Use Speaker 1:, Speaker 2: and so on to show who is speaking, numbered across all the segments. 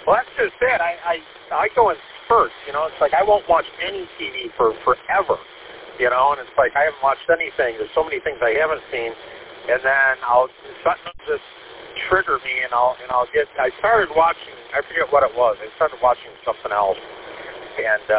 Speaker 1: Well, that's just it. I go in spurts, you know. It's like I won't watch any TV for forever, you know. And it's like I haven't watched anything. There's so many things I haven't seen, and then something will just trigger me, and I'll get. I started watching. I forget what it was. I started watching something else, and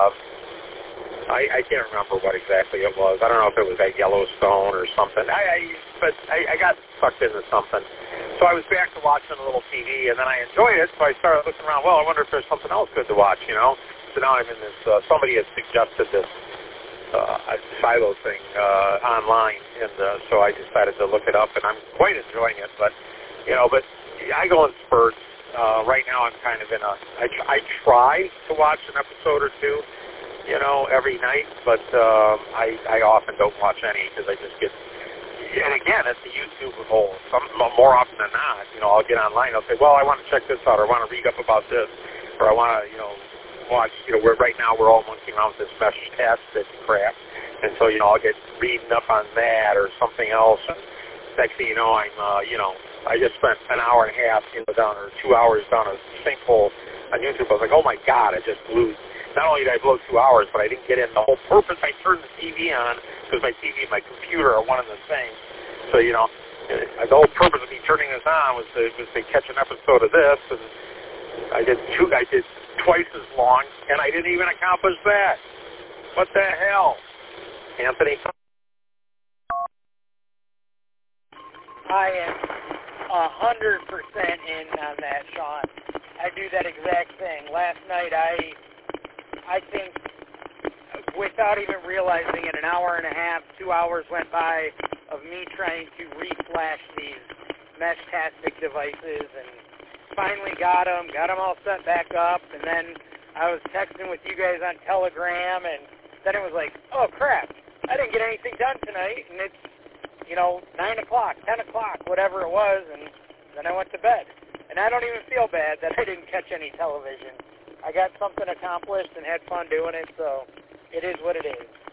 Speaker 1: I can't remember what exactly it was. I don't know if it was at Yellowstone or something. But I got sucked into something. So I was back to watching a little TV, and then I enjoyed it, so I started looking around, well, I wonder if there's something else good to watch, you know? So now I'm in this, somebody had suggested this Silo thing online, and so I decided to look it up, and I'm quite enjoying it, but, you know, but I go in spurts. Right now I'm kind of in I try to watch an episode or two, you know, every night, but I often don't watch any because I just get. And again, it's the YouTube whole. More often than not, you know, I'll get online. I'll say, well, I want to check this out, or I want to read up about this, or I want to, you know, watch. You know, right now we're all monkeying around with this mesh test crap, and so you know, I'll get reading up on that or something else. And next thing you know, I'm, you know, I just spent an hour and a half, you know, down or 2 hours down a sinkhole on YouTube. I was like, oh my God, I just blew. Not only did I blow 2 hours, but I didn't get in the whole purpose. I turned the TV on because my TV and my computer are one and the same. So, you know, the whole purpose of me turning this on was to catch an episode of this, and I did twice as long, and I didn't even accomplish that. What the hell? Anthony?
Speaker 2: I am 100% in on that, Sean. I do that exact thing. Last night, I think, without even realizing it, an hour and a half, 2 hours went by of me trying to reflash these Meshtastic devices, and finally got them all set back up, and then I was texting with you guys on Telegram, and then it was like, oh crap, I didn't get anything done tonight, and it's, you know, 9 o'clock, 10 o'clock, whatever it was, and then I went to bed. And I don't even feel bad that I didn't catch any television. I got something accomplished and had fun doing it, so it is what it is.